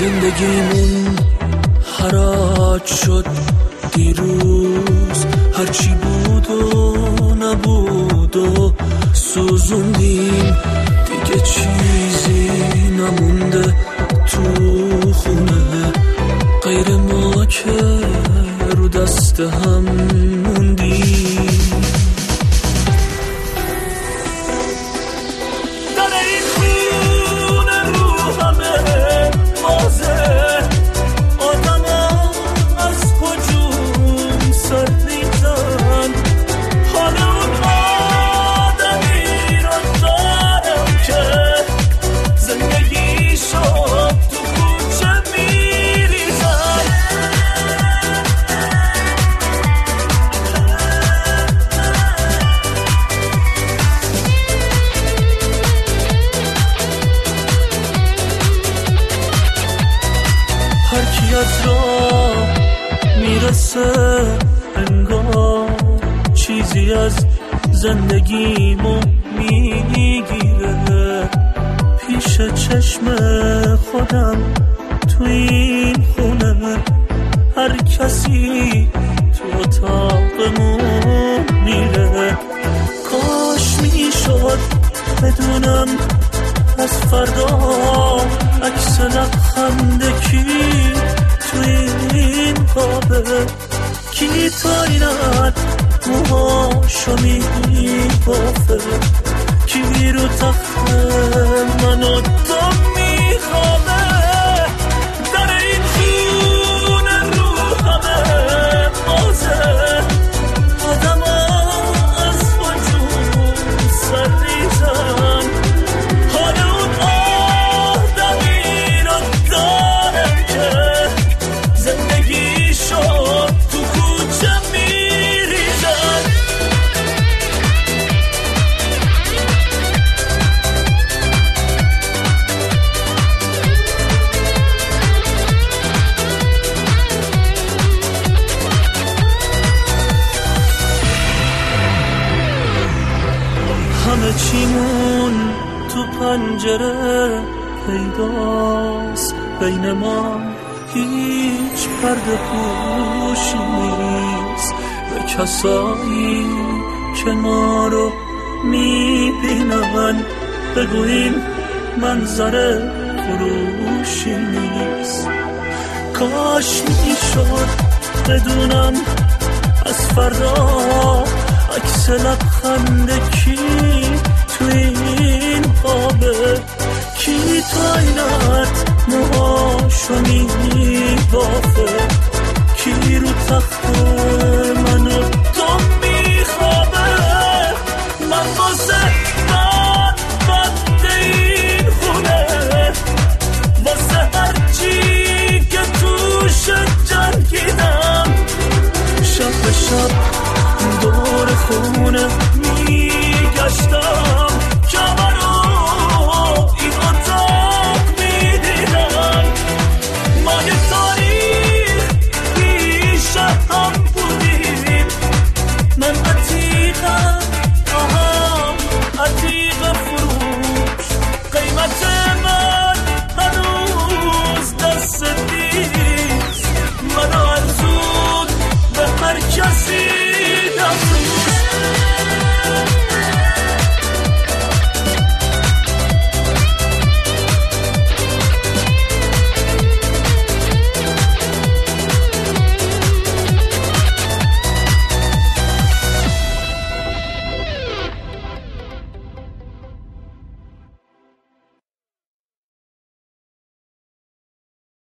زندگیمون حراج شد دیروز، هرچی بود و نبود و سوزوندیم، دیگه چیزی نمونده تو خونه غیر ما که رو دست هم موندیم. از راه میرسه انگار چیزی از زندگیمو میگیره، پیش چشم خودم تو این خونه هر کسی تو اتاقمون میره. کاش میشد بدونم از فردا عکس لبخند کی تو این قابه، کی تا اینت موهاشو میبافه، کی رو تخت منو تو میخوابه. در این خونه رو همه بازه، آدم ها از وجود سر ریزن، حال اون آدمی رو دارم که زندگی شد تو کوچه میریزن. همه چیمون تو پنجره پیداست، بین ما هیچ پرده پوشی نیست، به کسایی که ما رو میبینن بگو این منظر فروشی نیست. کاش میشد بدونم از فردا عکس لبخند کی تو این قابه، کی تا اینت موهاشو میبافه، کی رو تخت